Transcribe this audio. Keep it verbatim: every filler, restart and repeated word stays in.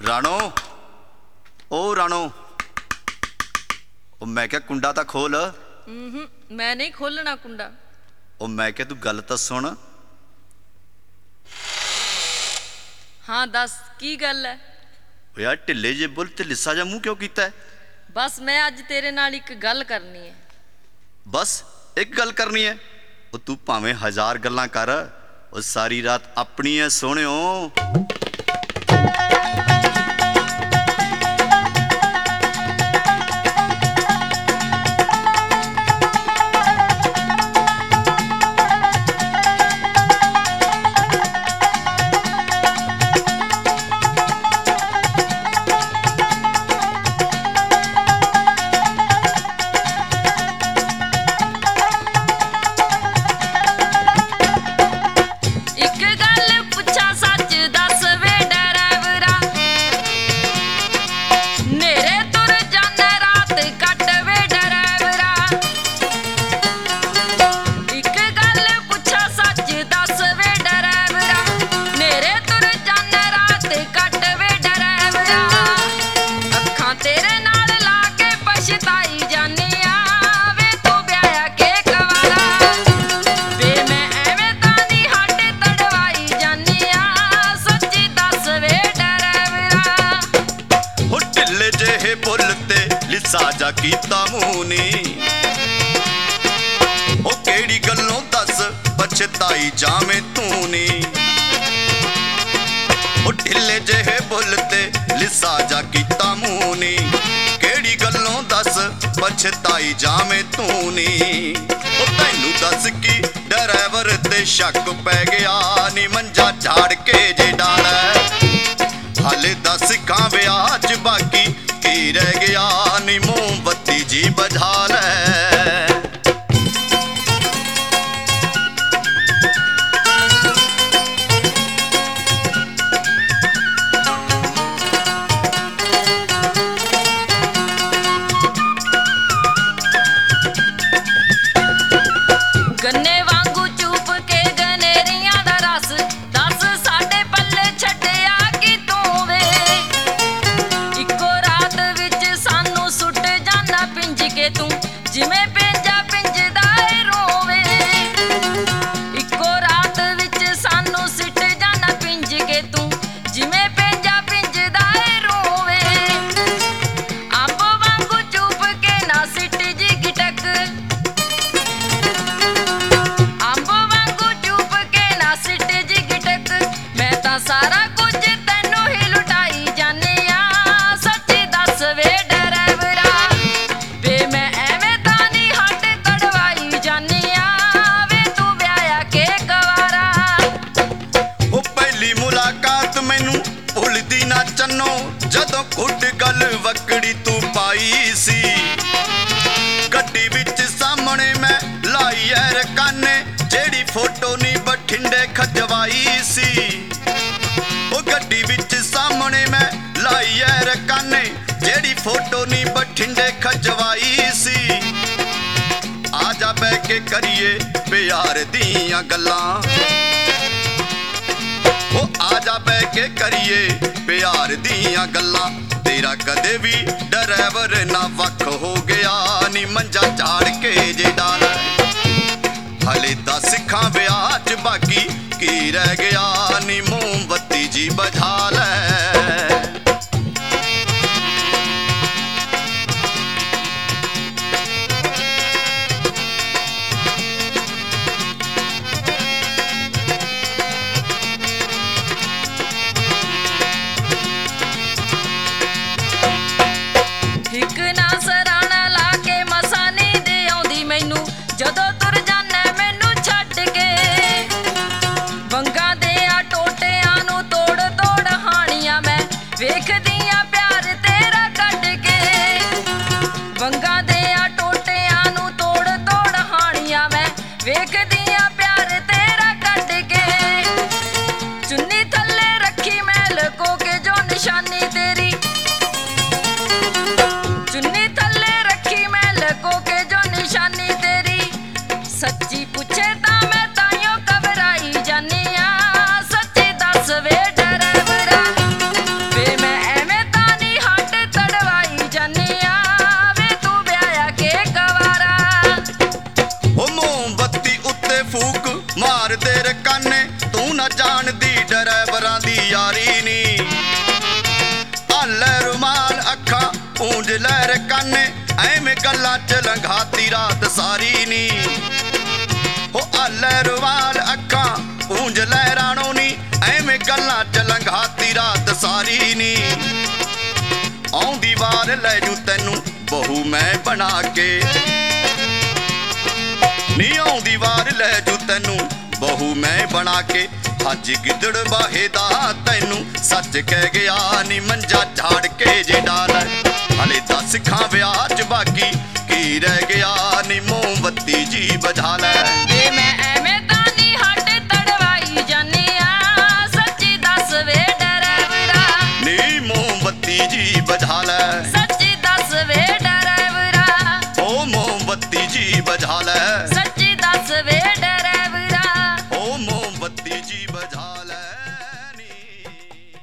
ਰਾਣੋ, ਉਹ ਰਾਣੋ, ਉਹ ਮੈਂ ਕਿਹਾ ਕੁੰਡਾ ਤਾਂ ਖੋਲ। ਮੈਂ ਨਹੀਂ ਖੋਲਣਾ ਕੁੰਡਾ। ਉਹ ਮੈਂ ਕਿਹਾ ਤੂੰ ਗੱਲ ਤਾਂ ਸੁਣ। ਹਾਂ ਦੱਸ ਕੀ ਗੱਲ ਹੈ? ਉਹ ਯਾਰ ਢਿੱਲੇ ਜੇ ਬੁੱਲ ਤੇ ਲਿੱਸਾ ਜਾ ਮੂੰਹ ਕਿਉਂ ਕੀਤਾ? ਬਸ ਮੈਂ ਅੱਜ ਤੇਰੇ ਨਾਲ ਇੱਕ ਗੱਲ ਕਰਨੀ ਹੈ। ਬਸ ਇੱਕ ਗੱਲ ਕਰਨੀ ਹੈ? ਉਹ ਤੂੰ ਭਾਵੇਂ ਹਜ਼ਾਰ ਗੱਲਾਂ ਕਰ, ਉਹ ਸਾਰੀ ਰਾਤ ਆਪਣੀ ਹੈ ਸੋਹਣਿਓ। ਸਾਜਾ ਕੀਤਾ ਮੂੰਹ ਨੀ, ਉਹ ਕਿਹੜੀ ਗੱਲੋਂ ਦੱਸ ਪਛਤਾਈ ਜਾਵੇਂ ਤੂੰ ਨੀ। ਉਹ ਢਿੱਲੇ ਜਿਹੇ ਬੁੱਲ ਤੇ ਲਿਸਾ ਜਾ ਕੀਤਾ ਮੂੰਹ ਨੀ, ਕਿਹੜੀ ਗੱਲੋਂ ਦੱਸ ਪਛਤਾਈ ਜਾਵੇਂ ਤੂੰ ਨੀ। ਉਹ ਤੈਨੂੰ ਦੱਸ ਕੀ ਡਰਾਈਵਰ ਤੇ ਸ਼ੱਕ ਪੈ ਗਿਆ ਨੀ, ਮੰਜਾ ਝਾੜ ਕੇ ਜੇ ਡਾਲਾ ਹਾਲੇ ਦਸ ਕਾਂ ਵਿਆਹ ਚ ਬਾਕੀ ਕੀ ਰਹਿ ਗਿਆ ਨੀ, ਮੋਮਬੱਤੀ ਜੀ ਬੁਝਾ ਲੈ। ਗੰਨੇ ਵਾਂਗੂ ਚੂਪ ਕੇ ਗਨੇਰੀਆਂ ਦਾ ਰਸ, ਦੱਸ ਸਾਡੇ ਪੱਲੇ ਛੱਡਿਆ ਕਿ ਤੂੰ ਵੇ। ਇੱਕੋ ਰਾਤ ਵਿੱਚ ਸਾਨੂੰ ਸੁੱਟ ਜਾਣਾ ਪਿੰਜ ਕੇ ਤੂੰ, ਜਿਵੇਂ ਪਿੰਜਾ ਪਿੰਜਦਾ ਏ ਰੋਵੇ। ਇੱਕੋ ਰਾਤ ਵਿੱਚ ਸਾਨੂੰ ਸਿੱਟ ਜਾਣਾ ਪਿੰਜ ਕੇ ਤੂੰ, ਜਿਵੇਂ ਪਿੰਜਾ ਪਿੰਜਦਾ ਏ ਰੋਵੇ। ਅੰਬ ਵਾਂਗੂ ਚੂਪ ਕੇ ਨਾ ਸਿੱਟ ਜੀ ਗਿਟਕ, ਸਾਰਾ ਕੁਝ ਤੈਨੂੰ ਹੀ ਲੁਟਾਈ ਜਾਨੇ ਆ। ਸੱਚੀ ਦੱਸ ਵੇ ਡਰਾਈਵਰਾ, ਵੇ ਮੈਂ ਐਵੇਂ ਤਾਂ ਨਹੀਂ ਹੱਟ ਤੜਵਾਈ ਜਾਨੀ ਆ, ਵੇ ਤੂੰ ਵਿਆਹਿਆ ਕੇ ਗਵਾਰਾ। ਉਹ ਪਹਿਲੀ ਮੁਲਾਕਾਤ ਮੈਨੂੰ ਭੁੱਲਦੀ ਨਾ ਚੰਨੋ, ਜਦੋਂ ਕੁੱਟ ਗੱਲ ਵਕੜੀ ਤੂੰ ਪਾਈ ਸੀ। ਗੱਡੀ ਵਿੱਚ ਸਾਹਮਣੇ ਮੈਂ ਲਾਈ ਐ ਰਕਾਨੇ, ਜਿਹੜੀ ਫੋਟੋ ਨੀ ਬਠਿੰਡੇ ਖਜਵਾਈ ਸੀ। ਉਹ ਗੱਡੀ ਵਿੱਚ ਸਾਹਮਣੇ ਮੈਂ ਲਾਈ ਐ ਰਕਾਨੇ, ਜਿਹੜੀ ਫੋਟੋ ਨੀ ਬਠਿੰਡੇ ਖਜਵਾਈ ਸੀ। ਆ ਜਾ ਬਹਿ ਕੇ ਕਰੀਏ ਪਿਆਰ ਦੀਆਂ ਗੱਲਾਂ, ਉਹ ਆ ਜਾ ਬਹਿ ਕੇ ਕਰੀਏ ਪਿਆਰ ਦੀਆਂ ਗੱਲਾਂ। ਤੇਰਾ ਕਦੇ ਵੀ ਡਰਾਈਵਰ ਨਾ ਵੱਖ ਹੋ ਗਿਆ ਨੀ, ਮੰਜਾ ਝਾੜ ਕੇ ਜੇ ਡਾਲ ਹਲੇ ਦਸ ਖਾਂ ਵਿਆਹ ਚ ਬਾਕੀ ਕੀ ਰਹਿ ਗਿਆ ਨੀ, ਮੋਮਬੱਤੀ ਜੀ ਬੁਝਾ ਲੈ। ਇੱਕ ਨਾ ਸਰਾਣਾ ਲਾ ਕੇ ਮਸਾਂ ਨੀਂਦ ਆਉਂਦੀ ਮੈਨੂੰ, ਜਦੋਂ ਤੁਰ ਜਾਨਾ ਮੈਨੂੰ ਛੱਡ ਕੇ। ਵੰਗਾਂ ਦੇ ਆ ਟੋਟਿਆਂ ਨੂੰ ਤੋੜ ਤੋੜ ਹਾਣੀਆਂ ਨਾ ਜਾਣਦੀ ਡਰਾਈਵਰਾਂ ਦੀ ਯਾਰੀ ਨੀ। ਆਲੇ ਰੁਮਾਲ ਅੱਖਾਂ ਪੂੰਝ ਲੈ ਰਕਨ ਐਵੇਂ ਗੱਲਾਂ ਚ ਲੰਘਾਤੀ ਰਾਤ ਸਾਰੀ ਨੀ। ਹੋ ਆਲੇ ਰੁਮਾਲ ਅੱਖਾਂ ਪੂੰਝ ਲੈ ਰਾਣੋ ਨੀ ਐਵੇਂ ਗੱਲਾਂ ਚ ਲੰਘਾਤੀ ਰਾਤ ਸਾਰੀ ਨੀ। ਆਉਂਦੀ ਵਾਰ ਲੈ ਜੂ ਤੈਨੂੰ ਬਹੂ ਮੈਂ ਬਣਾ ਕੇ ਨੀ। ਆਉਂਦੀ ਵਾਰ ਲੈ ਜੂ ਤੈਨੂੰ ਬਹੂ ਮੈਂ ਬਣਾ ਕੇ। ਅੱਜ ਗਿੱਦੜ ਬਾਹੇ ਦਾ ਤੈਨੂੰ ਸੱਚ ਕਹਿ ਗਿਆ ਨੀ ਮੰਜਾ ਝਾੜ ਕੇ ਜੇ ਡਾਲ। ਹਲੇ ਦੱਸ ਖਾਂ ਵਿਆਹ ਚ ਬਾਕੀ ਕੀ ਰਹਿ ਗਿਆ ਨੀ ਮੋਮਬੱਤੀ ਜੀ ਬੁਝਾ ਲੈ। ਵੇ ਮੈਂ